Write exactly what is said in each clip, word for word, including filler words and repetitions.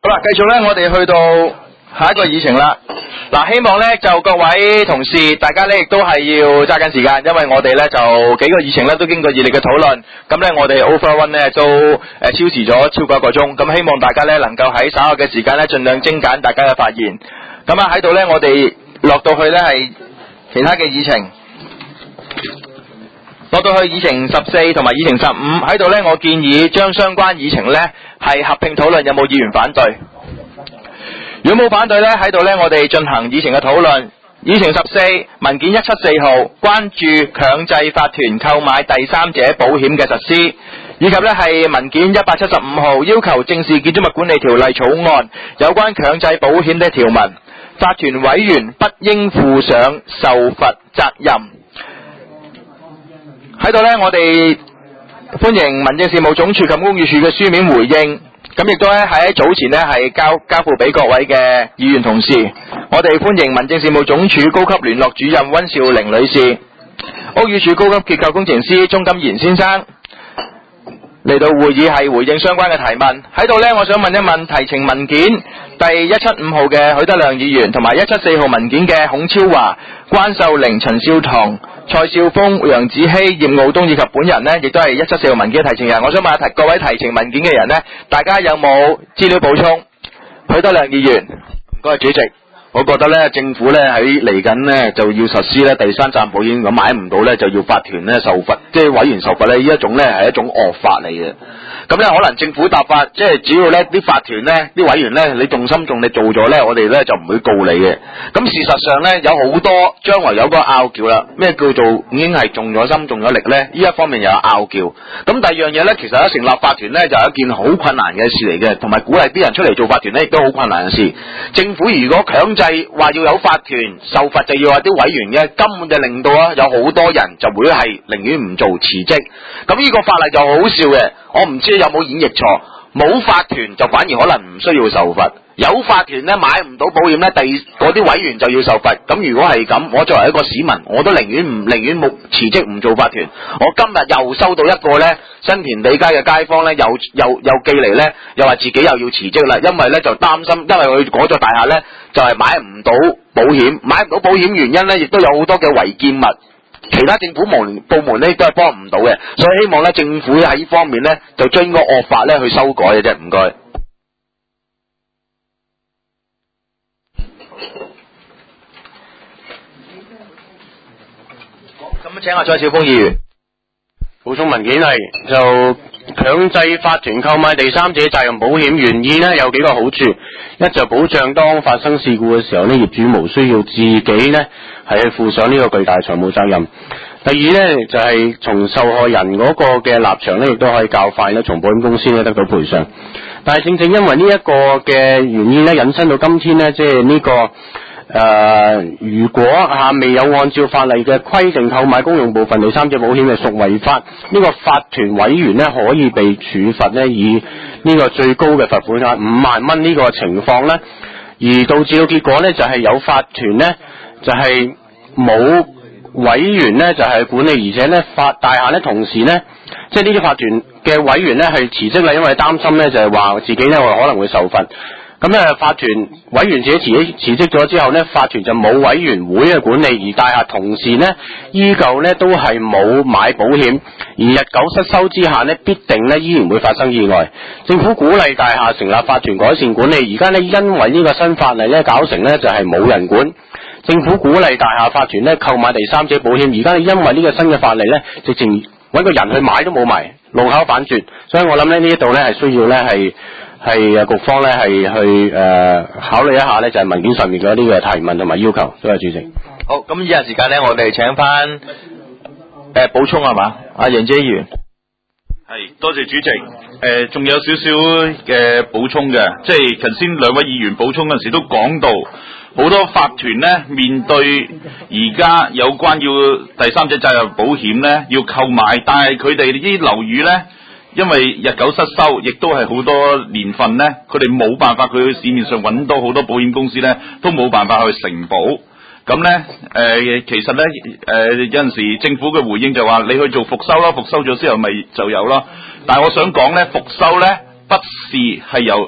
好啦，繼續咧，我哋去到下一個議程啦。嗱，希望咧就各位同事，大家咧亦都係要揸緊時間，因為我哋咧就幾個議程咧都經過熱烈嘅討論，咁咧我哋 overrun 咧都誒超時咗超過一個鐘，咁希望大家咧能夠喺稍後嘅時間咧盡量精簡大家嘅發言。咁啊喺度咧，我哋落到去咧係其他嘅議程。落到去議程十四同埋議程十五喺度呢，我建議將相關議程呢係合併討論，有冇議員反對？如果冇反對呢，喺度呢，我哋進行議程嘅討論。議程十四文件一七四號關注強制法團購買第三者保險嘅實施，以及呢係文件一百七十五號要求正視建築物管理條例草案有關強制保險的條文，法團委員不應負上受罰責任。喺度呢，我哋歡迎民政事務總署及公寓處嘅書面回應，咁亦都咧喺早前呢係交交付俾各位嘅議員同事。我哋歡迎民政事務總署高級聯絡主任温兆玲女士、屋宇署高級結構工程師鍾金賢先生嚟到會議係回應相關嘅提問。喺度呢，我想問一問提呈文件第一七五號嘅許德亮議員同埋一七四號文件嘅孔超華、關秀玲、陳少棠、蔡少峰、楊子希、葉傲東以及本人呢，亦都係一七四號文件嘅提呈人。我想問下各位提呈文件嘅人呢，大家有冇資料補充？許德亮議員，唔該主席。 我覺得咧，政府咧喺嚟緊咧就要實施咧第三責任保險，咁買唔到咧就要法團咧受罰，即係委員受罰咧，呢一種咧係一種惡法嚟嘅。咁咧可能政府答法，即係只要咧啲法團咧啲委員咧你重心重力做咗咧，我哋咧就唔會告你嘅。咁事實上咧有好多將來有個拗撬啦，咩叫做已經係中咗心中咗力咧？呢一方面又有拗撬。咁第二樣嘢咧，其實咧成立法團咧就係一件好困難嘅事嚟嘅，同埋鼓勵啲人出嚟做法團咧亦都好困難嘅事。政府如果強制話要有法團受罰，就要話啲委員嘅，根本就令到啊有好多人就會係寧願唔做辭職。咁呢個法例就好笑嘅，我唔知有冇演繹錯。冇法團就反而可能唔需要受罰，有法團咧買唔到保險咧，第嗰啲委員就要受罰。咁如果係咁，我作為一個市民，我都寧願唔寧願冇辭職唔做法團。我今日又收到一個咧新田地街嘅街坊咧，又又又寄嚟咧，又話自己又要辭職啦，因為咧就擔心，因為佢嗰座大廈咧就係、是、買唔到保險，買唔到保險原因咧，亦都有好多嘅違建物。其他政府部門部門咧都係幫唔到嘅，所以希望咧政府喺呢方面咧就將呢個惡法咧去修改嘅啫，唔該。 好，咁請阿蔡少峰議員補充文件係就強制法團購買第三者責任保險，原意呢有幾個好處，一就保障當發生事故嘅時候呢，業主無需要自己呢係去負上呢個巨大財務責任。第二呢，就係、是、從受害人嗰個嘅立場呢，亦都可以較快呢從保險公司呢得到賠償。但係正正因為呢一個嘅原因呢，引申到今天呢，即係呢個誒、呃，如果下未有按照法例嘅規定購買公用部分第三者保險嘅屬違法，呢、這個法團委員呢可以被處罰呢，以呢個最高嘅罰款額五萬蚊呢個情況呢，而導致到結果呢，就係、是、有法團呢，就係、是、冇委員呢，就係、是、管理，而且呢，法大廈呢，同時呢，即係呢啲法團嘅委員呢，係辭職啦，因為擔心呢，就係、是、話自己呢可能會受罰。咁咧，法團委員自己辭辭職咗之後呢，法團就冇委員會嘅管理，而大廈同時呢，依舊呢都係冇買保險，而日久失修之下呢，必定呢依然會發生意外。政府鼓勵大廈成立法團改善管理，而家呢，因為呢個新法例呢，搞成呢就係冇人管。政府鼓勵大廈法團呢購買第三者保險，而家因為呢個新嘅法例呢，直情揾個人去買都冇埋，路口反轉。所以我諗呢呢一度呢係需要呢係。係局方咧係去誒、呃、考慮一下咧，就係、是、文件上面嗰啲嘅提問同埋要求。多謝主席。 好，咁以下時間咧，我哋請翻誒、呃、補充係嘛？阿楊姐議員。 係，多謝主席。誒、呃，仲有少少嘅補充嘅，即係頭先兩位議員補充嗰陣時都講到，好多法團咧面對而家有關要第三者責任保險咧要購買，但係佢哋啲樓宇咧。因為日久失修，亦都係好多年份呢，佢哋冇辦法，佢去市面上揾到好多保險公司呢，都冇辦法去承保。咁呢，誒、呃，其實呢，誒、呃，有陣時政府嘅回應就話你去做復修啦，復修咗之後咪就有啦。但係我想講呢，復修呢，不是係由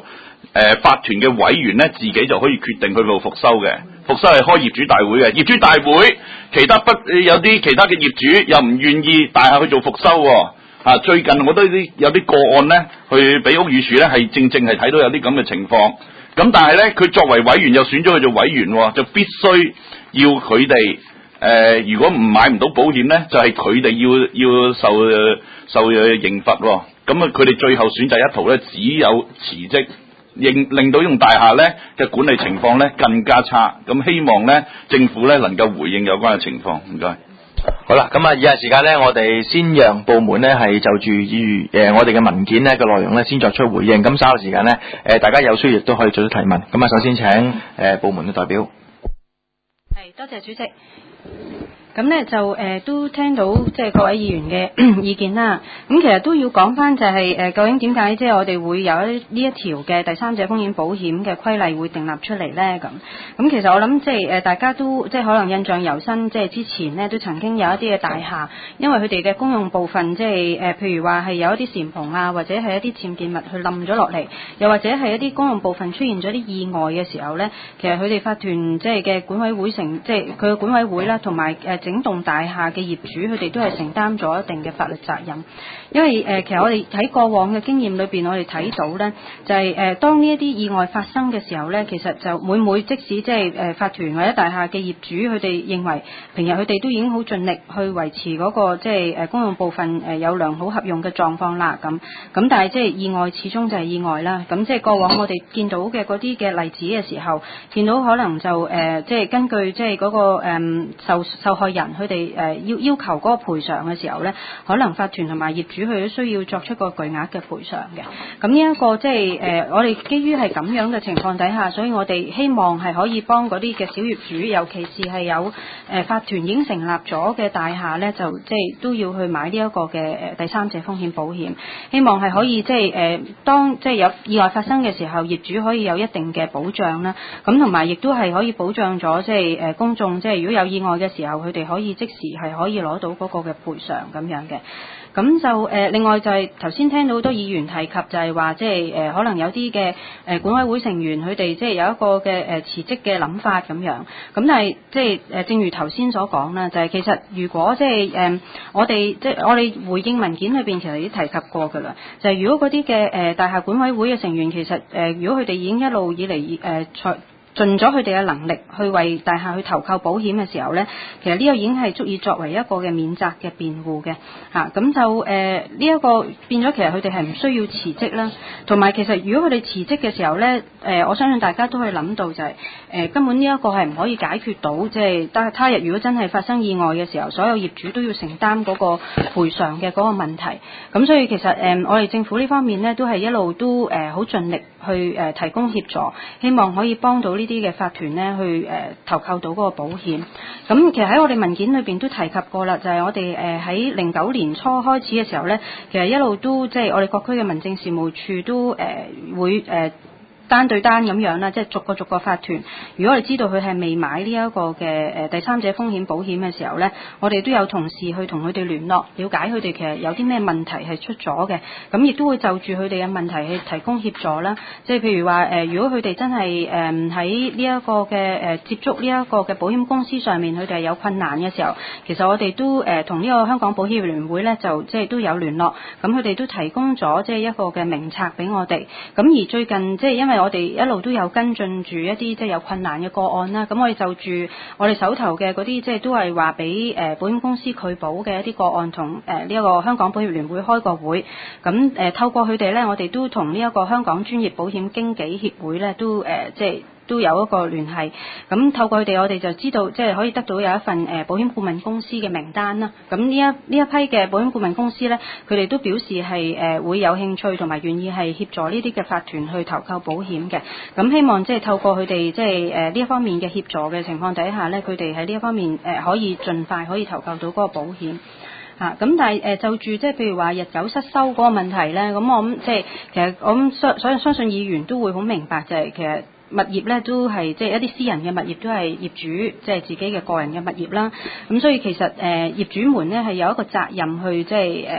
誒法團嘅委員咧自己就可以決定去到復修嘅。復修係開業主大會嘅，業主大會其他不有啲其他嘅業主又唔願意大廈去做復修喎。啊，最近我都啲有啲個案咧，去俾屋宇署咧係正正係睇到有啲咁嘅情況。咁但係咧，佢作為委員又選咗佢做委員喎，就必須要佢哋誒，如果唔買唔到保險咧，就係佢哋要要受受刑罰喎。咁啊，佢哋最後選擇一途咧，只有辭職。令令到呢棟大廈咧嘅管理情況咧更加差，咁希望咧政府咧能夠回應有關嘅情況。唔該。 好啦，咁啊，以下時間咧，我哋先讓部門咧係就住與誒我哋嘅文件咧嘅內容咧先作出回應。咁稍後時間咧，誒大家有需要亦都可以做出提問。咁啊，首先請誒部門嘅代表。 係，多謝主席。咁咧就誒、呃、都聽到即係各位議員嘅意見啦。咁其實都要講翻就係、是、誒、呃、究竟點解即係我哋會有一呢一條嘅第三者風險保險嘅規例會訂立出嚟咧？咁咁其實我諗即係誒大家都即係可能印象猶新，即係之前呢都曾經有一啲嘅大廈，因為佢哋嘅公用部分即係誒譬如話係有一啲簷篷啊，或者係一啲僭建物去冧咗落嚟，又或者係一啲公用部分出現咗啲意外嘅時候咧，其實佢哋法團即係嘅管委會成即係佢嘅管委會啦，同埋誒整棟大廈嘅業主，佢哋都係承擔咗一定嘅法律責任。因為誒、呃，其實我哋喺過往嘅經驗裏邊，我哋睇到咧，就係、是、誒、呃，當呢一啲意外發生嘅時候咧，其實就每每即使即係誒法團或者大廈嘅業主，佢哋認為平日佢哋都已經好盡力去維持嗰、那個即係誒公用部分誒有良好合用嘅狀況啦，咁咁但係即係意外始終就係意外啦。咁即係過往我哋見到嘅嗰啲嘅例子嘅時候，見到可能就誒、呃、即係根據即係嗰、那個誒、呃、受受害人佢哋誒要要求嗰個賠償嘅時候咧，可能法團同埋業主佢都需要作出個巨額嘅賠償嘅。咁呢一個即係誒我哋基於係咁樣嘅情況底下，所以我哋希望係可以幫嗰啲嘅小業主，尤其是係有誒、呃、法團已經成立咗嘅大廈咧，就即係都要去買呢一個嘅誒第三者風險保險，希望係可以即係誒當即係有意外發生嘅時候，業主可以有一定嘅保障啦。咁同埋亦都係可以保障咗即係誒公眾，即係如果有意外嘅時候，佢哋可以即時係可以攞到嗰個嘅賠償咁樣嘅。咁就誒、呃、另外就係頭先聽到好多議員提及就係話即係誒可能有啲嘅誒管委會成員佢哋即係有一個嘅誒辭職嘅諗法咁樣。咁但係即係誒正如頭先所講啦，就係、是、其實如果即係誒我哋即係我哋回應文件裏邊其實已經提及過㗎啦，就係、是、如果嗰啲嘅誒大廈管委會嘅成員其實誒、呃、如果佢哋已經一路以嚟誒財盡咗佢哋嘅能力去為大廈去投購保險嘅時候呢，其實呢個已經係足以作為一個嘅免責嘅辯護嘅嚇，咁、啊、就誒呢一個變咗，其實佢哋係唔需要辭職啦。同埋其實如果佢哋辭職嘅時候呢，誒、呃、我相信大家都可以諗到就係、是、誒、呃、根本呢一個係唔可以解決到，即係但係他日如果真係發生意外嘅時候，所有業主都要承擔嗰個賠償嘅嗰個問題。咁所以其實誒、呃、我哋政府呢方面呢，都係一路都誒好、呃、盡力去誒、呃、提供協助，希望可以幫到呢啲嘅法團呢去誒、呃、投購到嗰個保險。咁其實喺我哋文件裏邊都提及過啦，就係、是、我哋誒喺零九年初開始嘅時候呢，其實一路都即係、就是、我哋各區嘅民政事務處都誒、呃、會誒。呃單對單咁樣啦，即係逐個逐個法團。如果我哋知道佢係未買呢一個嘅誒第三者風險保險嘅時候呢，我哋都有同事去同佢哋聯絡，了解佢哋其實有啲咩問題係出咗嘅。咁亦都會就住佢哋嘅問題去提供協助啦。即係譬如話誒、呃，如果佢哋真係誒喺呢一個嘅誒、呃、接觸呢一個嘅保險公司上面，佢哋係有困難嘅時候，其實我哋都誒同呢個香港保險聯會呢，就即係都有聯絡。咁佢哋都提供咗即係一個嘅名冊俾我哋。咁而最近即係因為我哋一路都有跟進住一啲即係有困難嘅個案啦，咁我哋就住我哋手頭嘅嗰啲即係都係話俾誒保險公司拒保嘅一啲個案，同誒呢一個香港保險聯會開個會，咁誒、呃、透過佢哋咧，我哋都同呢一個香港專業保險經紀協會咧都誒、呃、即係。都有一個聯繫，咁透過佢哋，我哋就知道即係可以得到有一份誒保險顧問公司嘅名單啦。咁呢一呢一批嘅保險顧問公司呢，佢哋都表示係誒會有興趣同埋願意係協助呢啲嘅法團去投購保險嘅。咁希望即係透過佢哋即係誒呢一方面嘅協助嘅情況底下呢，佢哋喺呢一方面誒可以盡快可以投購到嗰個保險。嚇咁、啊、但係誒、呃、就住即係譬如話日久失修嗰個問題呢，咁我諗即係其實我諗相所以相信議員都會好明白就係、是、其實。物業咧都係即係一啲私人嘅物業，都係業主即係自己嘅個人嘅物業啦。咁所以其實誒、呃、業主們咧係有一個責任去即係誒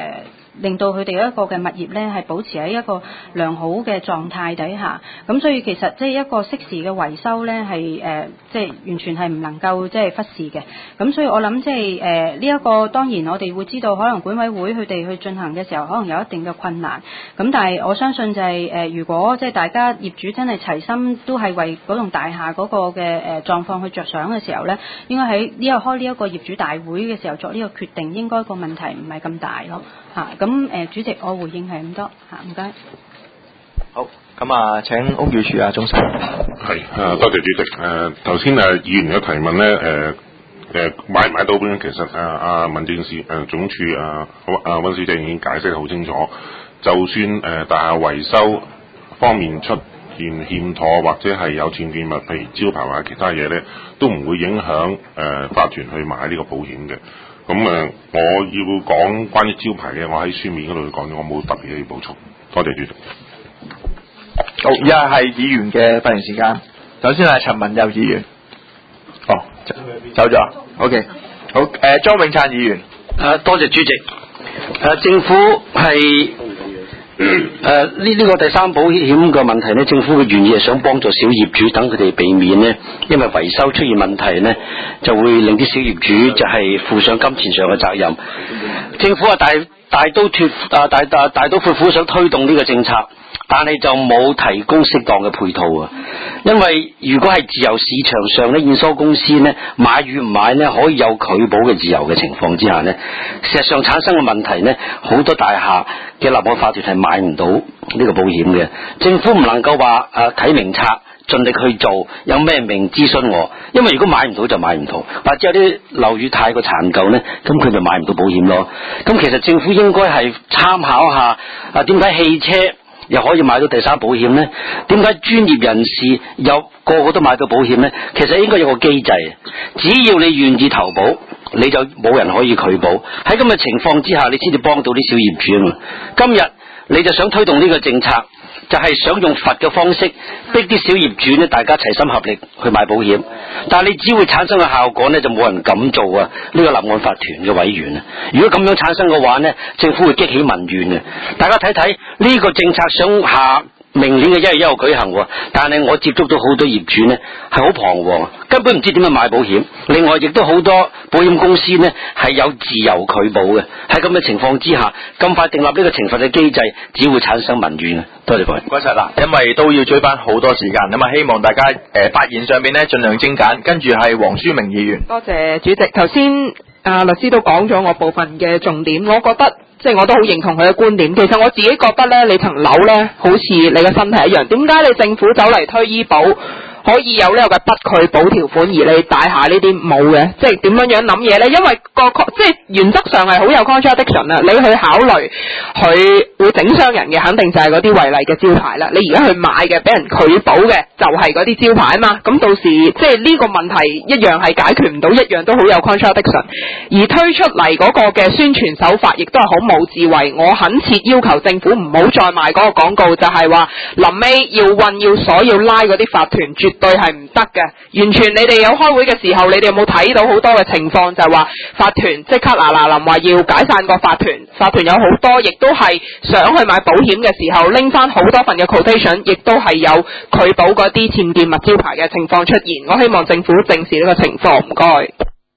令到佢哋一個嘅物業咧係保持喺一個良好嘅狀態底下。咁所以其實即係一個適時嘅維修咧係誒即係完全係唔能夠即係忽視嘅。咁所以我諗即係誒呢一個當然我哋會知道可能管委會佢哋去進行嘅時候可能有一定嘅困難。咁但係我相信就係、是、誒、呃、如果即係大家業主真係齊心都係為嗰棟大廈嗰個嘅誒狀況去着想嘅時候咧，應該喺呢個開呢一個業主大會嘅時候作呢個決定，應該個問題唔係咁大咯嚇。咁、啊、誒、呃、主席，我回應係咁多嚇，唔該。 好，咁啊請屋宇署啊，鍾生。 係啊，多謝主席。誒頭先誒議員嘅提問咧，誒、呃、誒、呃、買唔買到本，其實誒阿民政事誒總署啊阿温小姐已經解釋得好清楚。就算誒、呃、大廈維修方面出現欠妥或者係有僭建物，譬如招牌或者其他嘢咧，都唔會影響誒、呃、法團去買呢個保險嘅。咁誒、呃，我要講關於招牌嘅，我喺書面嗰度講咗，我冇特別嘅補充。多謝主席。 好，而家係議員嘅發言時間。首先係陳文佑議員。哦，走咗。OK。好，誒、呃，莊永燦議員。 誒，多謝主席。誒、呃，政府係誒呢呢個第三保險嘅問題呢，政府嘅原意係想幫助小業主，等佢哋避免呢，因為維修出現問題呢，就會令啲小業主就係負上金錢上嘅責任。政府啊大大刀脱啊大大大刀闊斧想推動呢個政策，但係就冇提供適當嘅配套啊！因為如果係自由市場上咧，驗收公司呢買與唔買呢，可以有拒保嘅自由嘅情況之下呢，事實上產生嘅問題呢，好多大廈嘅立案法團係買唔到呢個保險嘅。政府唔能夠話誒睇名冊，盡力去做，有咩名諮詢我，因為如果買唔到就買唔到，或者有啲樓宇太過殘舊呢，咁佢就買唔到保險咯。咁其實政府應該係參考下啊，點解汽車又可以買到第三保險呢？點解專業人士有個個都買到保險呢？其實應該有個機制，只要你願意投保，你就冇人可以拒保。喺咁嘅情況之下，你先至幫到啲小業主啊嘛。今日你就想推動呢個政策，就係、是、想用罰嘅方式逼啲小業主呢，大家齊心合力去買保險，但係你只會產生嘅效果呢，就冇人敢做啊！呢、這個立案法團嘅委員啊，如果咁樣產生嘅話呢，政府會激起民怨啊！大家睇睇呢個政策想下明年嘅一月一號舉行，但係我接觸到好多業主呢係好彷徨，根本唔知點樣買保險。另外亦都好多保險公司呢係有自由拒保嘅。喺咁嘅情況之下，咁快訂立呢個懲罰嘅機制，只會產生民怨啊！多謝各位。 唔該曬啦，因為都要追翻好多時間，咁啊希望大家誒、呃、發言上面呢盡量精簡。跟住係黃書明議員。 多謝主席。頭先啊律師都講咗我部分嘅重點，我覺得。即係我都好認同佢嘅觀點。其實我自己覺得咧，你層樓咧好似你嘅身體一樣，點解你政府走嚟推醫保可以有呢個嘅不拒保條款，而你大廈呢啲冇嘅？即係點樣樣諗嘢咧？因為個即係原則上係好有 contradiction 啊！你去考慮佢會整傷人嘅，肯定就係嗰啲違例嘅招牌啦。你而家去買嘅，俾人拒保嘅，就係嗰啲招牌啊嘛。咁到時即係呢個問題一樣係解決唔到，一樣都好有 contradiction。而推出嚟嗰個嘅宣傳手法，亦都係好冇智慧。我懇切要求政府唔好再賣嗰個廣告，就係話臨尾要運要鎖要拉嗰啲法團，絕對係唔得嘅。完全你哋有開會嘅時候，你哋有冇睇到好多嘅情況，就係話法團即刻嗱嗱臨話要解散個法團，法團有好多亦都係想去買保險嘅時候，拎翻好多份嘅 quotation， 亦都係有拒保嗰啲僭建物招牌嘅情況出現。我希望政府正視呢個情況，唔該。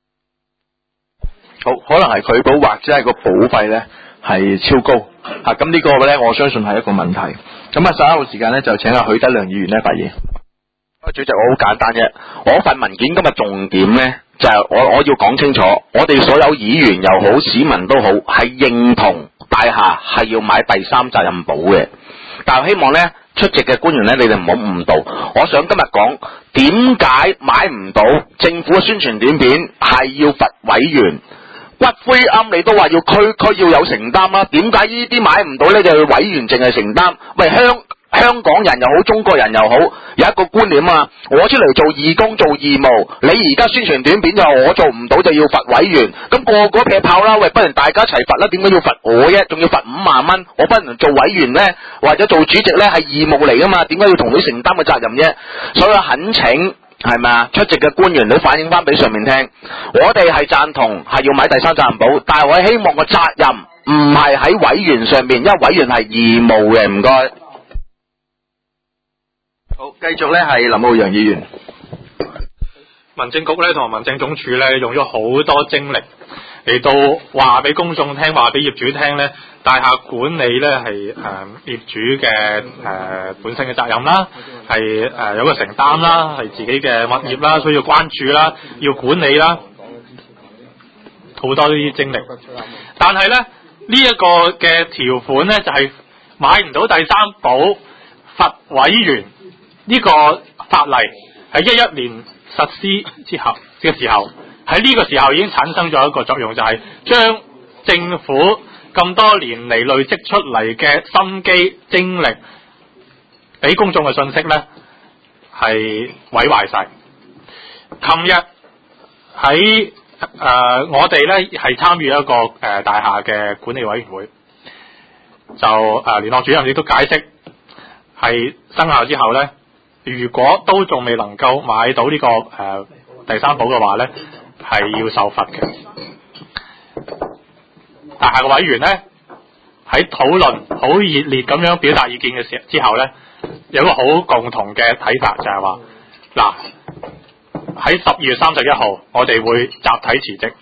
好，可能係拒保或者係個保費咧係超高嚇，咁、啊、呢個咧我相信係一個問題。咁啊稍後時間咧就請阿許德亮議員咧發言。 主席，我好簡單啫，我份文件今日重點咧就係、是、我我要講清楚，我哋所有議員又好，市民都好，係認同大廈係要買第三責任保嘅，但係希望咧出席嘅官員咧，你哋唔好誤導。我想今日講點解買唔到，政府嘅宣傳短片係要罰委員。骨灰龕你都話要區區要有承擔啦，點解呢啲買唔到呢？就委員淨係承擔？喂，香香港人又好，中國人又好，有一個觀念啊，我出嚟做義工做義務，你而家宣傳短片就話我做唔到就要罰委員，咁、那個個劈炮啦，喂，不如大家一齊罰啦，點解要罰我啫？仲要罰五萬蚊，我不能做委員呢？或者做主席呢？係義務嚟噶嘛？點解要同你承擔嘅責任啫？所以懇請。係咪啊？出席嘅官員都反映翻俾上面聽，我哋係贊同係要買第三責任保，但係我希望個責任唔係喺委員上邊，因為委員係義務嘅。唔該。好，繼續咧係林浩洋議員。 民政局咧同埋民政總署咧用咗好多精力嚟到話俾公眾聽，話俾業主聽咧，大廈管理咧係誒業主嘅誒、呃、本身嘅責任啦，係誒、呃、有個承擔啦，係自己嘅物業啦，需要關注啦，要管理啦，好多呢啲精力。但係咧呢一、這個嘅條款咧就係、是、買唔到第三保罰委員呢個法例係一一年實施之後嘅時候，喺呢個時候已經產生咗一個作用，就係、是、將政府咁多年嚟累積出嚟嘅心機精力俾公眾嘅信息咧係毀壞晒。琴日喺誒我哋咧係參與一個誒、呃、大廈嘅管理委員會，就誒聯絡主任亦都解釋係生效之後咧，如果都仲未能夠買到呢、這個誒、呃、第三保嘅話咧，係要受罰嘅。大廈嘅委員咧喺討論好熱烈咁樣表達意見嘅時之後咧，有一個好共同嘅睇法，就係話嗱喺十二月三十一號，我哋會集體辭職。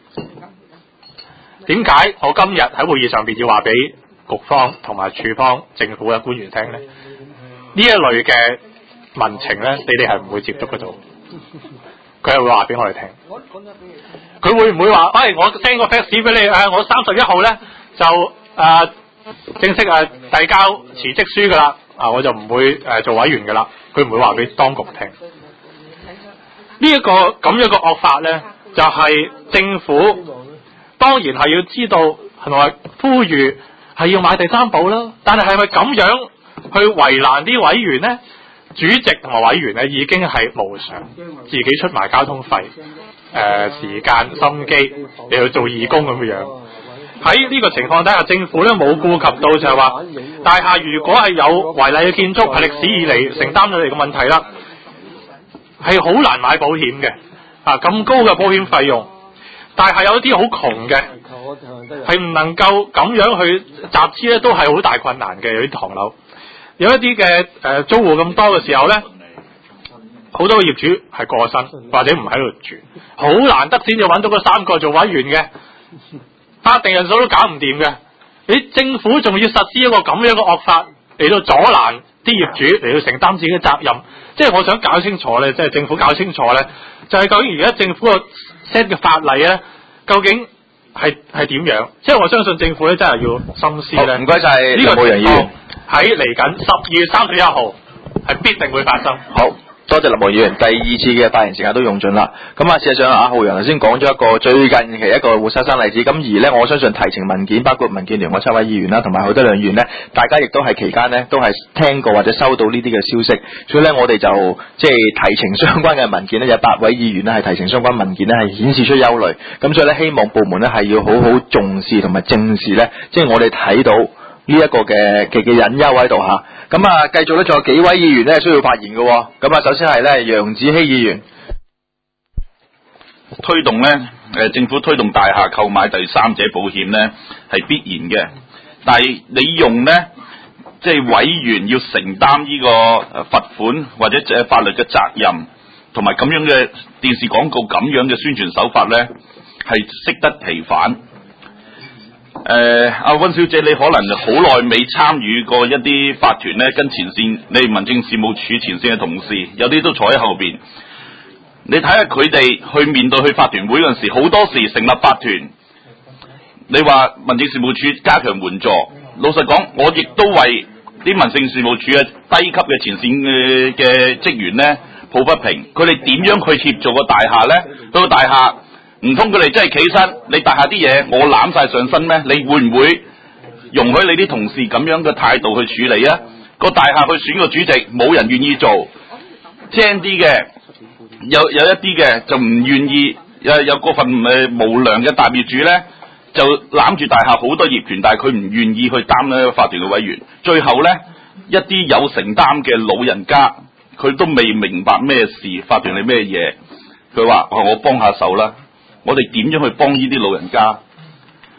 點解我今日喺會議上邊要話俾局方同埋處方政府嘅官員聽咧？呢一類嘅民情咧，你哋係唔會接觸得到，佢係會話俾我哋聽。佢會唔會話，哎，我 send 個 fax 俾你，誒、呃，我三十一號咧就誒、呃、正式誒遞交辭職書噶啦，啊，我就唔會誒、呃、做委員噶啦。佢唔會話俾當局聽。呢、這、一個咁樣嘅惡法咧，就係、是、政府當然係要知道係咪呼籲係要買第三保啦，但係係咪咁樣去為難啲委員呢？主席同埋委員咧已經係無償自己出埋交通費、誒、呃、時間、心機嚟去做義工咁嘅樣。喺呢個情況底下，政府咧冇顧及到就係話，大廈如果係有違例嘅建築，係歷史以嚟承擔咗嚟嘅問題啦，係好難買保險嘅。啊，咁高嘅保險費用，但係有啲好窮嘅，係唔能夠咁樣去集資咧，都係好大困難嘅。有啲唐樓。有一啲嘅誒租戶咁多嘅時候咧，好多嘅業主係過身或者唔喺度住，好難得先至揾到嗰三個做委員嘅，法定人數都搞唔掂嘅。你政府仲要實施一個咁樣嘅惡法嚟到阻攔啲業主嚟到承擔自己嘅責任，即係我想搞清楚咧，即係政府搞清楚咧，就係究竟而家政府個 set 嘅法例咧，究竟係係點樣？即係我相信政府咧真係要深思咧。唔該晒呢個情況。喺嚟緊十二月三十一號係必定會發生。 好多謝林浩議員，第二次嘅發言時間都用盡啦。咁啊，事實上阿浩洋頭先講咗一個最近期一個活生生例子。咁而呢，我相信提呈文件，包括民建聯嗰七位議員啦，同埋許德亮議員呢，大家亦都係期間呢，都係聽過或者收到呢啲嘅消息。所以呢，我哋就即係提呈相關嘅文件呢，有八位議員呢係提呈相關文件呢，係顯示出憂慮。咁所以呢，希望部門呢係要好好重視同埋正視呢，即係我哋睇到呢一個嘅嘅嘅隱憂喺度吓。咁啊，繼續咧，仲有幾位議員咧需要發言嘅。咁啊，首先係咧楊子希議員， 推動咧，誒政府推動大廈購買第三者保險咧係必然嘅，但係你用咧，即係委員要承擔呢個誒罰款或者誒法律嘅責任，同埋咁樣嘅電視廣告咁樣嘅宣傳手法咧，係適得其反。誒，阿溫小姐，你可能好耐未參與過一啲法團咧，跟前線你民政事務處前線嘅同事，有啲都坐喺後邊。你睇下佢哋去面對去法團會嗰陣時，好多時成立法團，你話民政事務處加強援助，老實講，我亦都為啲民政事務處嘅低級嘅前線嘅嘅職員咧抱不平，佢哋點樣去協助個大廈咧？到個大廈。唔通佢哋真係企身，你大廈啲嘢我攬晒上身咩？你會唔會容許你啲同事咁樣嘅態度去處理啊？個大廈去選個主席，冇人願意做，精啲嘅有有一啲嘅就唔願意，有有嗰份誒無良嘅大業主咧，就攬住大廈好多業權，但係佢唔願意去擔呢個法團嘅委員。最後咧，一啲有承擔嘅老人家，佢都未明白咩事，法團係咩嘢，佢話我幫下手啦。我哋點樣去幫呢啲老人家？佢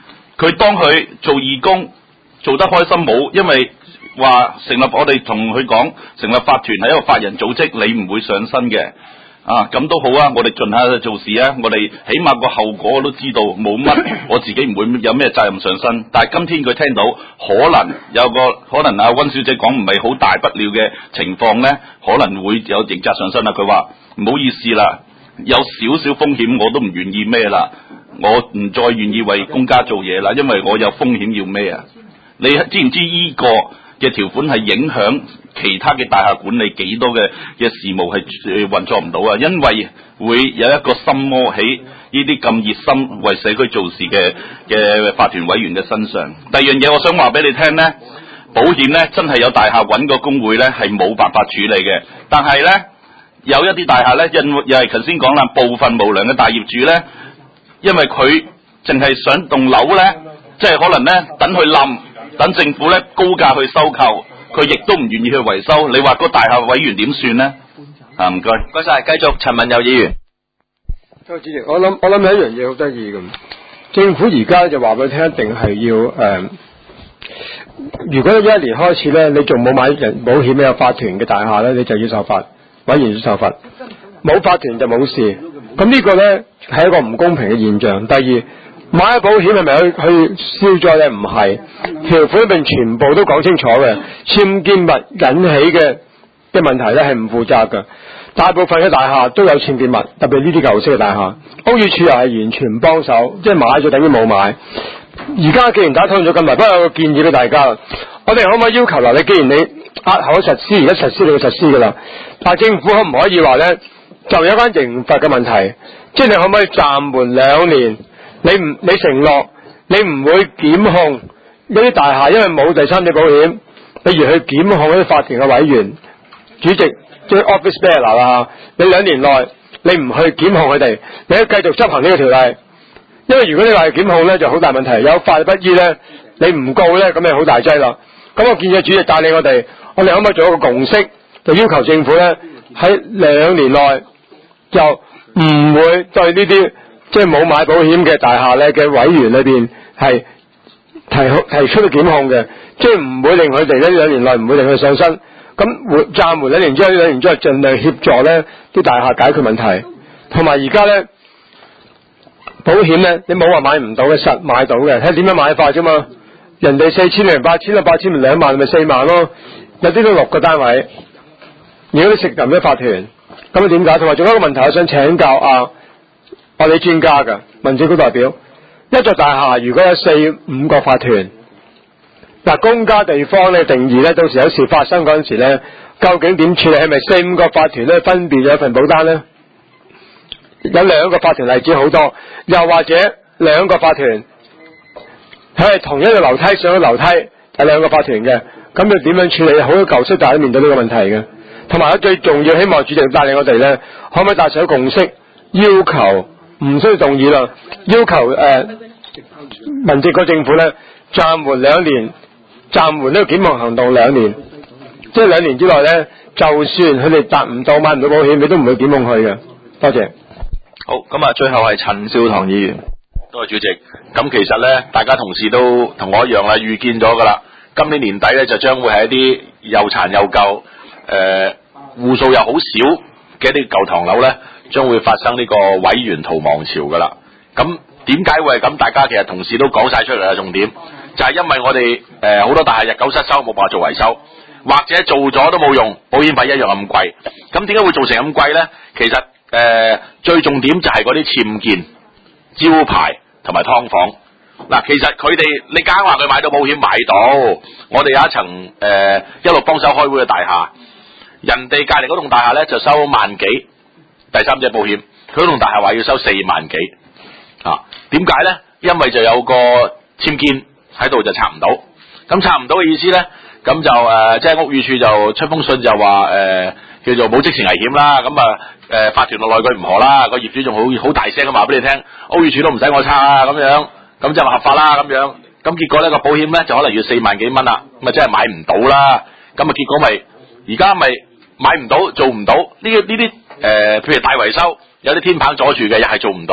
佢當佢做義工做得開心冇，因為話成立我哋同佢講成立法團係一個法人組織，你唔會上身嘅。啊，咁都好啊！我哋盡下做事啊！我哋起碼個後果我都知道，冇乜，我自己唔會有咩責任上身。但係今天佢聽到可能有個可能阿温小姐講唔係好大不了嘅情況呢，可能會有刑責上身啦。佢話唔好意思啦，有少少風險我都唔願意孭啦，我唔再願意為公家做嘢啦，因為我有風險要孭啊！你知唔知呢個嘅條款係影響其他嘅大廈管理幾多嘅嘅事務係運作唔到啊？因為會有一個心魔喺呢啲咁熱心為社區做事嘅嘅法團委員嘅身上。第二樣嘢我想話俾你聽呢，保險呢真係有大廈揾個工會呢係冇辦法處理嘅，但係呢，有一啲大廈呢，因又係頭先講啦，部分無良嘅大業主呢，因為佢淨係想棟樓呢，即係可能呢，等佢冧。等政府咧高價去收購，佢亦都唔願意去維修。你話個大廈委員點算呢？啊，唔該，唔該晒，繼續陳文友議員。 周主席，我諗我諗有一樣嘢好得意咁，政府而家就話俾你聽，一定係要誒、呃，如果一年開始咧，你仲冇買人保險有法團嘅大廈咧，你就要受罰，委員要受罰。冇法團就冇事。咁呢個咧係一個唔公平嘅現象。第二，買保險係咪去去消災咧？唔係，條款入邊全部都講清楚嘅，僭建物引起嘅嘅問題咧係唔負責嘅。大部分嘅大廈都有僭建物，特別呢啲舊式嘅大廈，屋宇署又係完全唔幫手，即係買咗等於冇買。而家既然打通咗咁耐，不過有個建議俾大家，我哋可唔可以要求嗱？你既然你押後實施，而家實施你要實施噶啦，但係政府可唔可以話咧，就有一間刑罰嘅問題，即係你可唔可以暫緩兩年？你唔你承諾你唔會檢控一啲大廈，因為冇第三者保險，例如去檢控一啲法團嘅委員、主席，即係 office bearer 啦。你兩年內你唔去檢控佢哋，你繼續執行呢個條例。因為如果你話檢控咧，就好大問題，有法不依咧，你唔告咧，咁就好大劑啦。咁我建議主席帶領我哋，我哋可唔可以做一個共識，就要求政府咧喺兩年內就唔會對呢啲即係冇買保險嘅大廈咧嘅委員裏邊係提提出咗檢控嘅，即係唔會令佢哋呢兩年內唔會令佢上身。咁會暫緩兩年之後，兩年之後盡量協助咧啲大廈解決問題。同埋而家咧保險咧，你冇話買唔到嘅，實買到嘅，睇點樣買法啫嘛。人哋四千零八千啦，八千零兩萬咪四萬咯，有啲都六個單位。如果你食任一法團，咁點解？同埋仲有一個問題，我想請教啊，我哋專家㗎民政局代表，一座大廈如果有四五個法團，嗱公家地方咧定義咧，到時有事發生嗰陣時咧，究竟點處理？係咪四五個法團咧分別有一份保單咧？有兩個法團例子好多，又或者兩個法團佢係同一個樓梯上咗樓梯，係兩個法團嘅，咁要點樣處理？好多舊式大廈面對呢個問題嘅。同埋最重要，希望主席帶領我哋咧，可唔可以達成共識，要求唔需要動議啦，要求誒、呃、民政局政府咧暫緩兩年，暫緩呢個檢控行動兩年，即係兩年之內咧，就算佢哋達唔到買唔到保險，你都唔會檢控佢嘅。多謝。 好，咁啊，最後係陳少棠議員。 多謝主席。咁其實咧，大家同事都同我一樣啦，預見咗噶啦。今年年底咧就將會係一啲又殘又舊、誒戶數又好少嘅一啲舊唐樓咧，將會發生呢個委員逃亡潮噶啦。咁點解會係咁？大家其實同事都講晒出嚟啦，重點就係因為我哋誒好多大廈日久失修，冇辦法做維修，或者做咗都冇用，保險費一樣咁貴。咁點解會造成咁貴咧？其實誒、呃、最重點就係嗰啲僭建、招牌同埋劏房。嗱，其實佢哋你梗話佢買到保險買到，我哋有一層誒、呃、一路幫手開會嘅大廈，人哋隔離嗰棟大廈咧就收萬幾，第三者保險，佢嗰棟大廈話要收四萬幾，啊，點解咧？因為就有個僭建喺度就拆唔到，咁拆唔到嘅意思咧，咁就誒即係屋宇署就出封信就話誒、呃、叫做冇即時危險啦，咁啊誒法團落內佢唔何啦，個業主仲好好大聲咁話俾你聽，屋宇署都唔使我拆啊咁樣。咁就話合法啦咁樣，咁結果呢個保險咧就可能要四萬幾蚊啦，咁啊真係買唔到啦，咁啊結果咪而家咪買唔到做唔到呢呢啲誒，譬如大維修有啲天棚阻住嘅又係做唔到，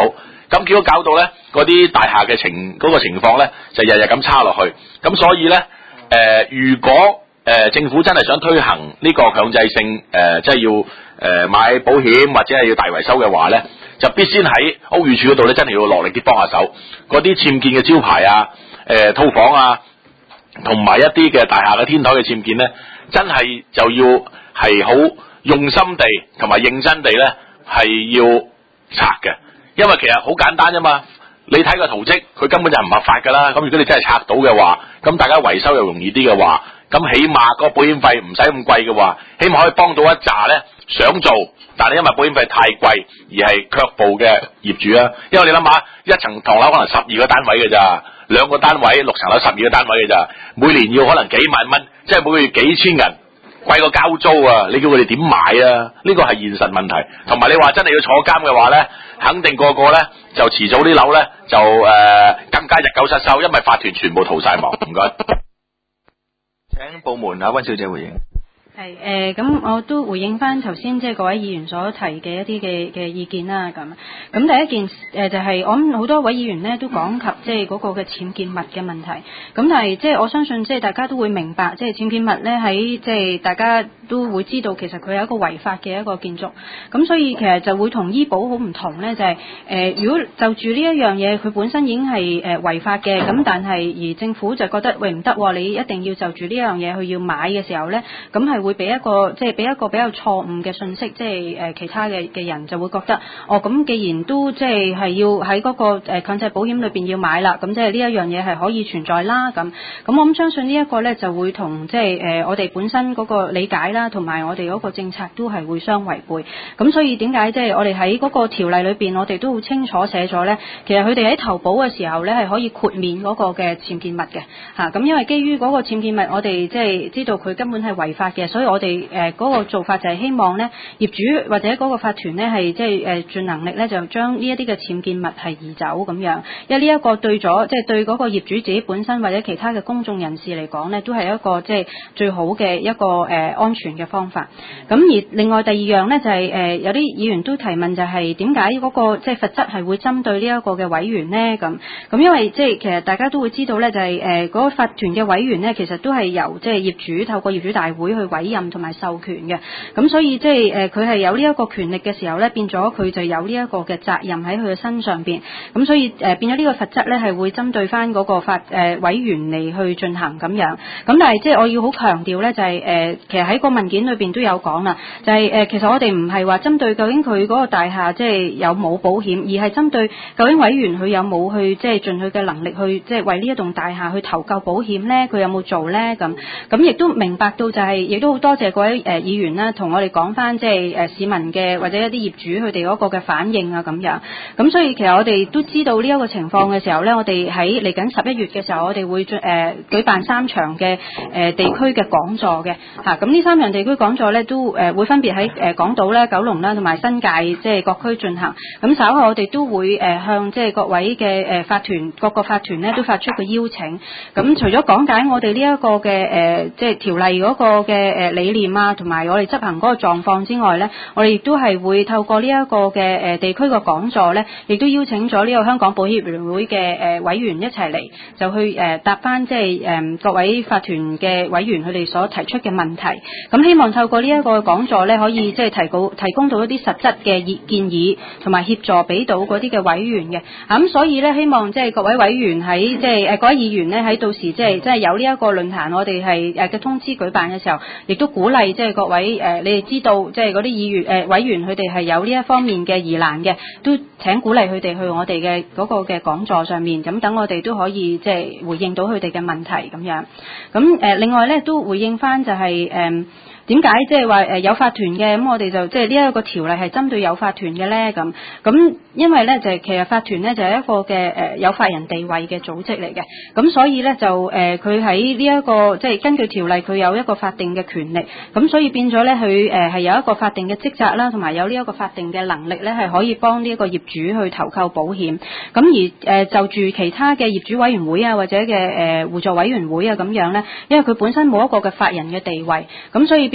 咁結果搞到咧嗰啲大廈嘅情嗰、嗰個情況咧就日日咁差落去，咁所以咧誒、呃、如果誒、呃、政府真係想推行呢個強制性誒即係要誒、呃、買保險或者係要大維修嘅話咧，就必先喺屋宇署嗰度咧真係要落力啲幫下手，嗰啲僭建嘅招牌啊、誒、呃、套房啊，同埋一啲嘅大廈嘅天台嘅僭建咧，真係就要係好用心地同埋認真地咧係要拆嘅，因為其實好簡單啫嘛。你睇個圖則，佢根本就唔合法噶啦。咁如果你真係拆到嘅話，咁大家維修又容易啲嘅話，咁起碼個保險費唔使咁貴嘅話，起碼可以幫到一紮咧想做，但係因為保險費太貴而係卻步嘅業主啊。因為你諗下，一層唐樓可能十二個單位嘅咋，兩個單位六層樓十二個單位嘅咋，每年要可能幾萬蚊，即係每個月幾千銀。貴過交租啊！你叫佢哋點買啊？呢個係現實問題。同埋你話真係要坐監嘅話咧，肯定個個咧就遲早啲樓咧就誒、呃、更加日久失修，因為法團全部逃晒亡。唔該， 請部門啊，温小姐回應。 係誒，咁、呃、我都回應翻頭先即係各位議員所提嘅一啲嘅嘅意見啦。咁咁第一件誒、呃、就係、是、我諗好多位議員呢都講及即係嗰個嘅僭建物嘅問題。咁但係即係我相信即係大家都會明白，即係僭建物咧喺即係大家都會知道，其實佢係一個違法嘅一個建築。咁所以其實就會同醫保好唔同咧，就係、是、誒、呃、如果就住呢一樣嘢，佢本身已經係誒違法嘅，咁但係而政府就覺得喂唔得，你一定要就住呢樣嘢去要買嘅時候咧，咁係會俾一個即係俾一個比較錯誤嘅信息，即係誒其他嘅嘅人就會覺得哦，咁既然都即係係要喺嗰個誒強制保險裏邊要買啦，咁即係呢一樣嘢係可以存在啦。咁咁我諗相信呢一個咧就會同即係誒我哋本身嗰個理解啦，同埋我哋嗰個政策都係會相違背。咁所以點解即係我哋喺嗰個條例裏邊，我哋都好清楚寫咗咧，其實佢哋喺投保嘅時候咧係可以豁免嗰個嘅僭建物嘅嚇。咁因為基於嗰個僭建物，我哋即係知道佢根本係違法嘅，所以我哋誒嗰個做法就係希望咧，業主或者嗰個法團咧係即係誒盡能力咧，就將呢一啲嘅僭建物係移走咁樣。因為呢一個對咗即係對嗰個業主自己本身或者其他嘅公眾人士嚟講咧，都係一個即係最好嘅一個誒、呃、安全嘅方法。咁而另外第二樣咧就係、是、誒、呃、有啲議員都提問就係點解嗰個即係罰則係會針對呢一個嘅委員咧？咁咁因為即係其實大家都會知道咧，就係誒嗰個法團嘅委員咧，其實都係由即係業主透過業主大會去委任同埋授權嘅。咁所以即係誒佢係有呢一個權力嘅時候咧，變咗佢就有呢一個嘅責任喺佢嘅身上邊。咁所以誒、呃、變咗呢個罰則咧係會針對翻嗰個法誒、呃、委員嚟去進行咁樣。咁但係即係我要好強調咧，就係、是、誒、呃、其實喺個文件裏邊都有講啦，就係、是、誒、呃、其實我哋唔係話針對究竟佢嗰個大廈即係有冇保險，而係針對究竟委員佢有冇去即係盡佢嘅能力去即係為呢一棟大廈去投購保險咧，佢有冇做咧？咁咁亦都明白到就係、是，亦都好多謝各位誒、呃、議員啦，同我哋講翻即係誒市民嘅或者一啲業主佢哋嗰個嘅反應啊咁樣。咁所以其實我哋都知道呢一個情況嘅時候咧，我哋喺嚟緊十一月嘅時候，我哋會誒、呃、舉辦三場嘅誒、呃、地區嘅講座嘅嚇。咁、啊、呢三場地區講座咧都誒、呃、會分別喺誒港島啦、九龍啦同埋新界即係各區進行。咁稍後我哋都會誒、呃、向即係各位嘅誒法團各個法團咧都發出個邀請。咁除咗講解我哋呢一個嘅誒、呃、即係條例嗰個嘅誒理念啊，同埋我哋執行嗰個狀況之外咧，我哋亦都係會透過呢一個嘅誒地區嘅講座咧，亦都邀請咗呢個香港保險聯會嘅誒委員一齊嚟，就去誒答翻即係誒各位法團嘅委員佢哋所提出嘅問題。咁希望透過呢一個講座咧，可以即係提供提供到一啲實質嘅建議，同埋協助俾到嗰啲嘅委員嘅。咁所以咧，希望即係各位委員喺即係誒各位議員咧喺到時即係即係有呢一個論壇，我哋係誒嘅通知舉辦嘅時候，亦都鼓勵即係各位誒、呃，你哋知道即係嗰啲議員誒、呃、委員佢哋係有呢一方面嘅疑難嘅，都請鼓勵佢哋去我哋嘅嗰個嘅講座上面，咁等我哋都可以即係回應到佢哋嘅問題咁樣。咁誒、呃、另外咧都回應翻就係、是、誒。呃點解即係話誒有法團嘅，咁我哋就即係呢一個條例係針對有法團嘅咧？咁咁因為咧就係、是、其實法團咧就係、是、一個嘅誒、呃、有法人地位嘅組織嚟嘅，咁所以咧就誒佢喺呢一個即係、就是、根據條例佢有一個法定嘅權力，咁所以變咗咧佢誒係有一個法定嘅職責啦，同埋有呢一個法定嘅能力咧係可以幫呢一個業主去投購保險。咁而誒、呃、就住其他嘅業主委員會啊或者嘅誒互助委員會啊咁樣咧，因為佢本身冇一個嘅法人嘅地位，咁所以變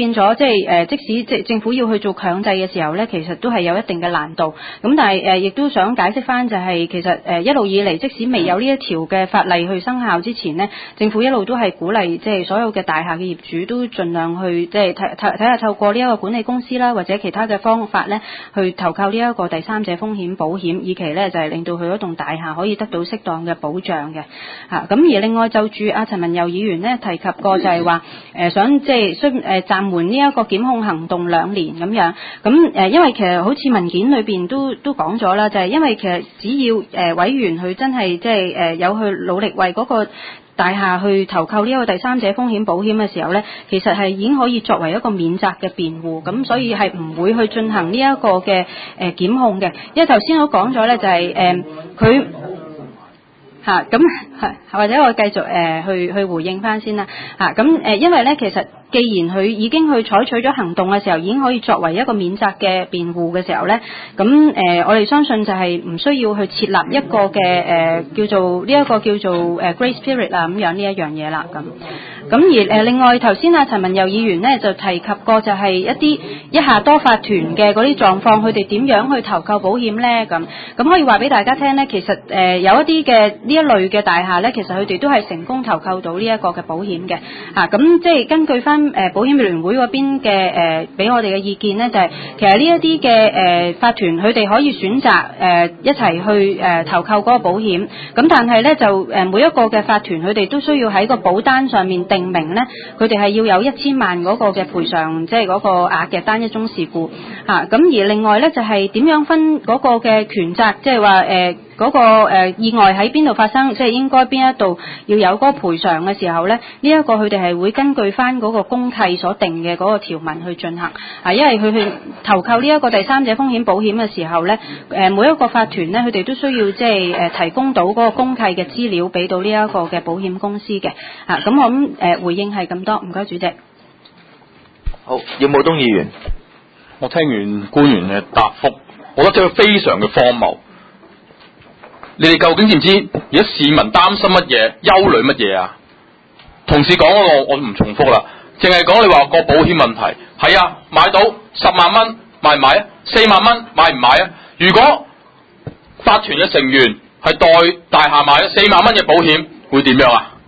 變咗即係誒，即使即政府要去做強制嘅時候咧，其實都係有一定嘅難度。咁但係誒，亦都想解釋翻就係、是、其實誒一路以嚟，即使未有呢一條嘅法例去生效之前呢，政府一路都係鼓勵即係所有嘅大廈嘅業主都盡量去即係睇睇睇下透過呢一個管理公司啦，或者其他嘅方法咧，去投購呢一個第三者風險保險，以期咧就係、是、令到佢嗰棟大廈可以得到適當嘅保障嘅嚇。咁、啊、而另外就住阿陳文佑議員呢提及過就係話誒想即係需誒暫緩呢一個檢控行動兩年咁樣。咁誒、呃、因為其實好似文件裏邊都都講咗啦，就係、是、因為其實只要誒、呃、委員佢真係即係誒有去努力為嗰個大廈去投購呢一個第三者風險保險嘅時候咧，其實係已經可以作為一個免責嘅辯護，咁所以係唔會去進行呢一個嘅誒檢控嘅。因為頭先我講咗咧，就係誒佢嚇咁係或者我繼續誒、呃、去去回應翻先啦嚇咁誒，因為咧其實既然佢已經去採取咗行動嘅時候，已經可以作為一個免責嘅辯護嘅時候咧，咁誒、呃、我哋相信就係唔需要去設立一個嘅誒、呃、叫做呢一個叫做誒 Grace Period 啊咁樣呢一樣嘢啦咁。咁而誒、呃、另外頭先啊陳文佑議員呢就提及過就係一啲一下多法團嘅嗰啲狀況，佢哋點樣去投購保險咧咁？咁可以話俾大家聽咧，其實誒、呃、有一啲嘅呢一類嘅大廈咧，其實佢哋都係成功投購到呢一個嘅保險嘅嚇。咁、啊、即係根據翻誒保險聯會嗰邊嘅誒俾我哋嘅意見咧，就係、是、其實呢一啲嘅誒法團佢哋可以選擇誒、呃、一齊去誒、呃、投購嗰個保險。咁但係咧就誒每一個嘅法團佢哋都需要喺個保單上面定明咧，佢哋係要有一千萬嗰個嘅賠償，即係嗰個額嘅單一宗事故嚇。咁、啊、而另外咧就係、是、點樣分嗰個嘅權責，即係話誒嗰個、呃、意外喺邊度發生，即係應該邊一度要有嗰個賠償嘅時候咧，呢、這、一個佢哋係會根據翻嗰個公契所定嘅嗰個條文去進行啊。因為佢去投購呢一個第三者風險保險嘅時候咧，誒、呃、每一個法團咧，佢哋都需要即係誒提供到嗰個公契嘅資料俾到呢一個嘅保險公司嘅啊。咁我諗誒、呃、回應係咁多，唔該主席。 好，葉武東議員， 我聽完官員嘅答覆，我覺得真係非常嘅荒謬。你哋究竟知唔知而家市民擔心乜嘢、憂慮乜嘢啊？同事講嗰個我唔重複啦，淨係講你話個保險問題。係啊，買到十萬蚊買唔買啊？四萬蚊買唔買啊？如果法團嘅成員係代大廈買咗四萬蚊嘅保險，會點樣啊？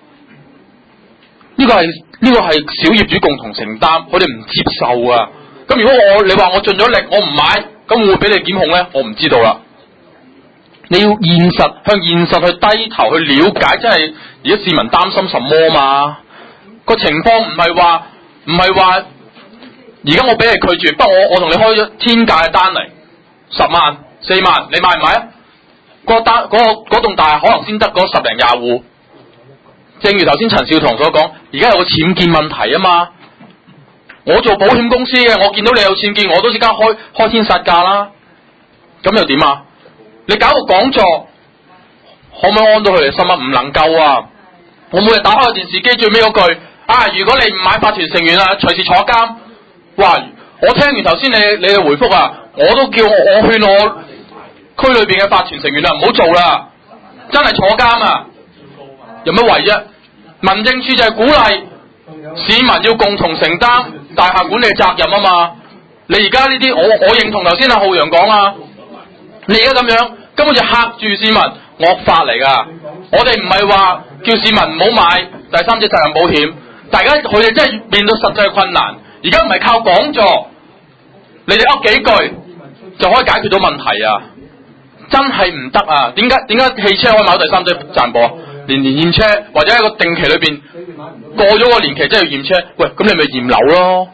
呢個係呢個係小業主共同承擔，佢哋唔接受啊。咁如果我你話我盡咗力，我唔買，咁會唔會俾你檢控咧？我唔知道啦。你要現實向現實去低頭去了解，真係而家市民擔心什麼嘛？個情況唔係話唔係話，而家我俾你拒絕，不過我我同你開咗天價嘅單嚟，十萬四萬，你買唔買啊？個單嗰個嗰棟大廈可能先得嗰十零廿戶。正如頭先陳少棠所講，而家有個僭建問題啊嘛。我做保險公司嘅，我見到你有僭建，我都即刻開開天殺價啦。咁又點啊？你搞個講座，可唔可以安到佢哋心啊？唔能夠啊！我每日打開個電視機最尾嗰句啊，如果你唔買法團成員啊，隨時坐監。哇！我聽完頭先你你嘅回覆啊，我都叫我我勸我區裏邊嘅法團成員啊，唔好做啦，真係坐監啊！有乜為啫？民政處就係鼓勵市民要共同承擔大廈管理責任啊嘛。你而家呢啲，我我認同頭先阿浩洋講啊。你而家咁樣根本就嚇住市民，惡法嚟噶。我哋唔係話叫市民唔好買第三者責任保險，大家佢哋真係面對實際嘅困難。而家唔係靠講座，你哋噏幾句就可以解決到問題啊！真係唔得啊！點解點解汽車可以買到第三者責任保啊？年年驗車或者喺個定期裏邊過咗個年期真係要驗車，喂，咁你咪驗樓咯。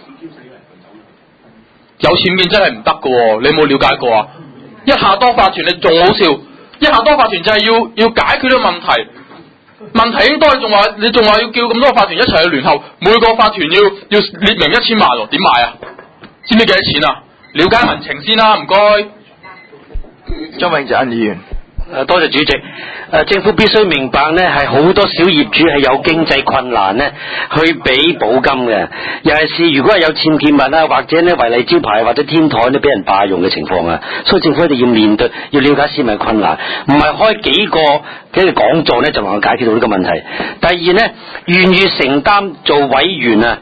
有僭建真係唔得噶，你有冇了解過啊？一下多法團你仲好笑，一下多法團就係要要解決呢個問題。問題應該仲話你仲話要叫咁多個法團一齊去聯合，每個法團要要列明一千萬喎，點買啊？知唔知幾多錢啊？了解民情先啦，唔該。 張永澤議員。 誒，多謝主席。誒、呃，政府必須明白呢係好多小業主係有經濟困難呢去俾保金嘅。尤其是如果係有僭建物啊，或者呢違例招牌或者天台呢俾人霸用嘅情況啊，所以政府一定要面對，要了解市民困難，唔係開幾個幾個講座呢就能夠解決到呢個問題。第二呢，願意承擔做委員啊，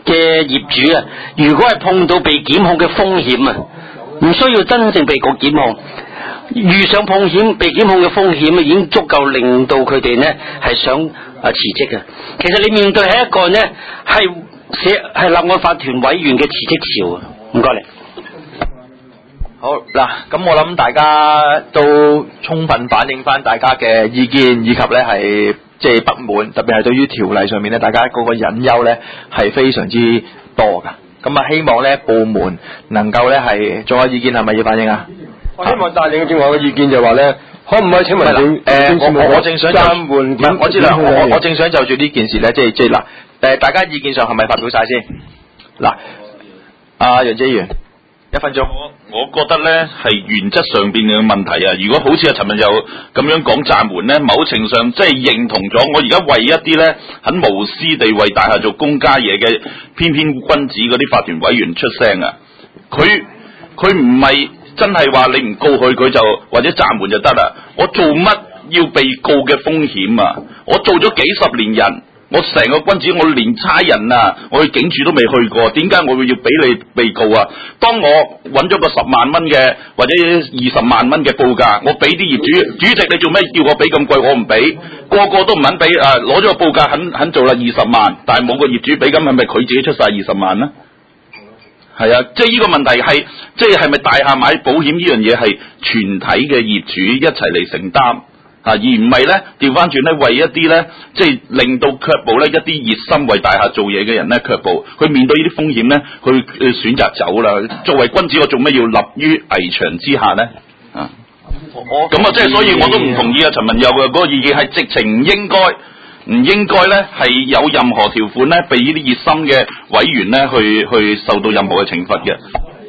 嘅業主啊，如果係碰到被檢控嘅風險啊，唔需要真正被告檢控，遇上碰險被檢控嘅風險啊，已經足夠令到佢哋呢係想啊辭職嘅。其實你面對係一個呢係寫係立案法團委員嘅辭職潮啊！唔該你。 好嗱，咁我諗大家都充分反映翻大家嘅意見，以及咧係即係不滿，特別係對於條例上面咧，大家嗰個隱憂咧係非常之多噶。咁啊，希望咧部門能夠咧係仲有意見係咪要反映啊？ 我希望帶領正話嘅意見就話咧，可唔可以請問政誒，我我我正想就暫緩唔係我知啦，我我我正想就住呢件事咧，即係即係嗱誒，大家意見上係咪發表晒先？嗱，阿楊姐員。一分鐘， 我我覺得呢係原則上邊嘅問題啊！如果好似阿陳文友咁樣講暫緩呢，某程度上即係認同咗我而家為一啲呢很無私地為大廈做公家嘢嘅偏偏君子嗰啲法團委員出聲啊！佢佢唔係真係話你唔告佢，佢就或者暫緩就得啦。我做乜要被告嘅風險啊？我做咗幾十年人。我成個君子，我連差人啊，我去警署都未去過，點解我會要俾你被告啊？當我揾咗個十萬蚊嘅或者二十萬蚊嘅報價，我俾啲業主，主席你做咩叫我俾咁貴？我唔俾，個個都唔肯俾啊！攞咗個報價肯肯做啦，二十萬，但係冇個業主俾，咁係咪佢自己出晒二十萬呢？係啊，即係呢個問題係，即係係咪大廈買保險呢樣嘢係全體嘅業主一齊嚟承擔？啊，而唔係咧，調翻轉咧，為一啲咧，即係令到卻步咧，一啲熱心為大廈做嘢嘅人咧卻步，佢面對呢啲風險咧，佢佢選擇走啦。作為君子，我做咩要立於危牆之下咧？啊，我咁啊，即係所以我都唔同意啊陳文佑嘅嗰個意見，係直情唔應該，唔應該咧係有任何條款咧，被呢啲熱心嘅委員咧去去受到任何嘅懲罰嘅。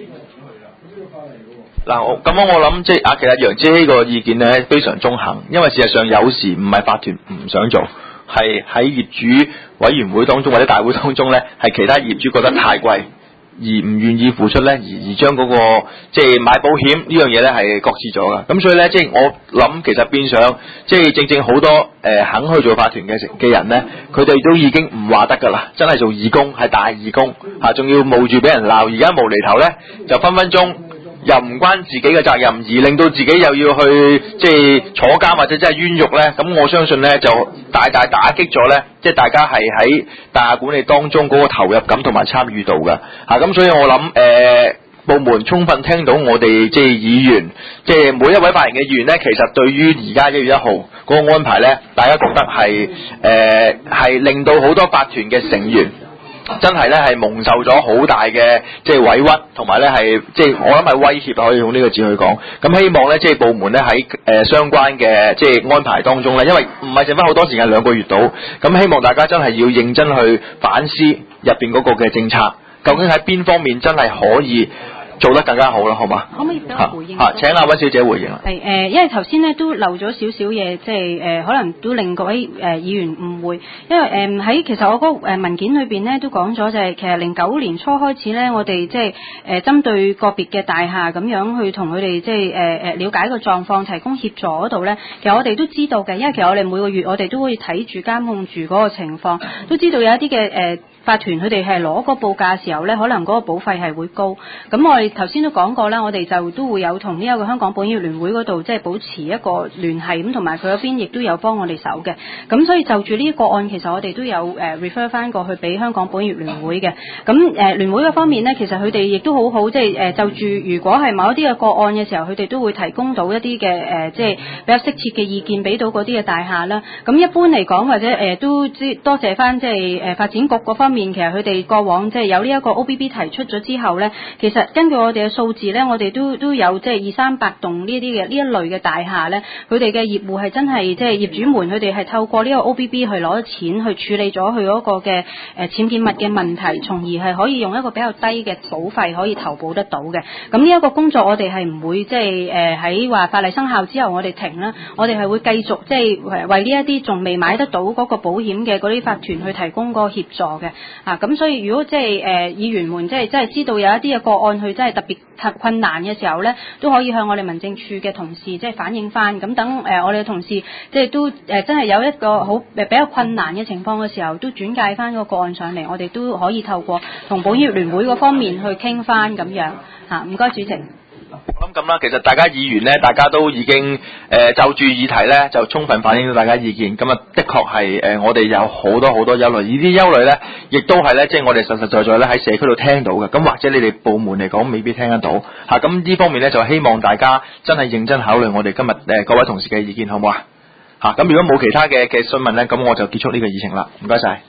嗱，我咁樣我諗即係啊，其實楊姐呢個意見咧非常中肯，因為事實上有時唔係法團唔想做，係喺業主委員會當中或者大會當中咧，係其他業主覺得太貴而唔願意付出咧，而而將嗰個即係買保險呢樣嘢咧係擱置咗噶。咁所以咧，即係我諗其實變相即係正正好多誒、呃、肯去做法團嘅嘅人咧，佢哋都已經唔話得噶啦，真係做義工係大義工嚇，仲要冒住俾人鬧，而家無厘頭咧就分分鐘。又唔關自己嘅責任，而令到自己又要去即係坐監或者真係冤獄咧，咁我相信咧就大大打擊咗咧，即係大家係喺大廈管理當中嗰個投入感同埋參與度嘅嚇，咁所以我諗誒、呃、部門充分聽到我哋即係議員，即係每一位發言嘅議員咧，其實對於而家一月一號嗰個安排咧，大家覺得係誒係令到好多法團嘅成員。真係咧係蒙受咗好大嘅即係委屈，同埋咧係即係我諗係威脅，可以用呢個字去講。咁希望咧即係部門咧喺誒相關嘅即係安排當中咧，因為唔係剩翻好多時間兩個月到，咁希望大家真係要認真去反思入邊嗰個嘅政策，究竟喺邊方面真係可以做得更加好啦，好嘛？ 可唔可以俾我回應？ 嚇、啊，請阿溫小姐回應啦。 係誒、呃，因為頭先咧都漏咗少少嘢，即係誒、呃，可能都令各位誒、呃、議員誤會。因為誒喺、呃、其實我嗰個誒文件裏邊咧都講咗，就係其實零九年初開始咧，我哋即係誒針對個別嘅大廈咁樣去同佢哋即係誒誒了解個狀況，提供協助嗰度咧，其實我哋都知道嘅，因為其實我哋每個月我哋都會睇住監控住嗰個情況，都知道有一啲嘅誒。呃法團佢哋係攞個報價嘅時候咧，可能嗰個保費係會高。咁我哋頭先都講過啦，我哋就都會有同呢一個香港保險業聯會嗰度即係保持一個聯繫，咁同埋佢嗰邊亦都有幫我哋手嘅。咁所以就住呢一個案，其實我哋都有誒、呃、refer 翻過去俾香港保險業聯會嘅。咁誒、呃、聯會嗰方面咧，其實佢哋亦都好好，即係誒就住如果係某一啲嘅個案嘅時候，佢哋都會提供到一啲嘅誒即係比較適切嘅意見俾到嗰啲嘅大廈啦。咁一般嚟講，或者誒、呃、都知多謝翻即係誒發展局嗰方面。其實佢哋過往即係有呢一個 O B B 提出咗之後呢，其實根據我哋嘅數字呢，我哋都都有即係二三百棟呢啲嘅呢一類嘅大廈呢，佢哋嘅業戶係真係即係業主們，佢哋係透過呢個 O B B 去攞錢去處理咗佢嗰個嘅誒僭建物嘅問題，從而係可以用一個比較低嘅保費可以投保得到嘅。咁呢一個工作我哋係唔會即係誒喺話法例生效之後我哋停啦，我哋係會繼續即係為呢一啲仲未買得到嗰個保險嘅嗰啲法團去提供個協助嘅。 啊，咁所以如果即係誒議員們即係真係知道有一啲嘅個案，佢真係特別困難嘅時候咧，都可以向我哋民政處嘅同事即係反映翻，咁等誒我哋嘅同事即係都誒真係有一個好誒比較困難嘅情況嘅時候，都轉介翻個個案上嚟，我哋都可以透過同保險業聯會嗰方面去傾翻咁樣嚇。唔該，主席。 我諗咁啦，其實大家議員呢，大家都已經誒、呃、就住議題呢，就充分反映到大家意見。咁啊，的確係誒我哋有好多好多憂慮，而啲憂慮呢，亦都係呢，即係我哋實實在在咧喺社區度聽到嘅。咁或者你哋部門嚟講未必聽得到嚇。咁、啊、呢方面呢，就希望大家真係認真考慮我哋今日誒、呃、各位同事嘅意見，好唔好啊？嚇，咁如果冇其他嘅嘅詢問呢，咁我就結束呢個議程啦。唔該晒。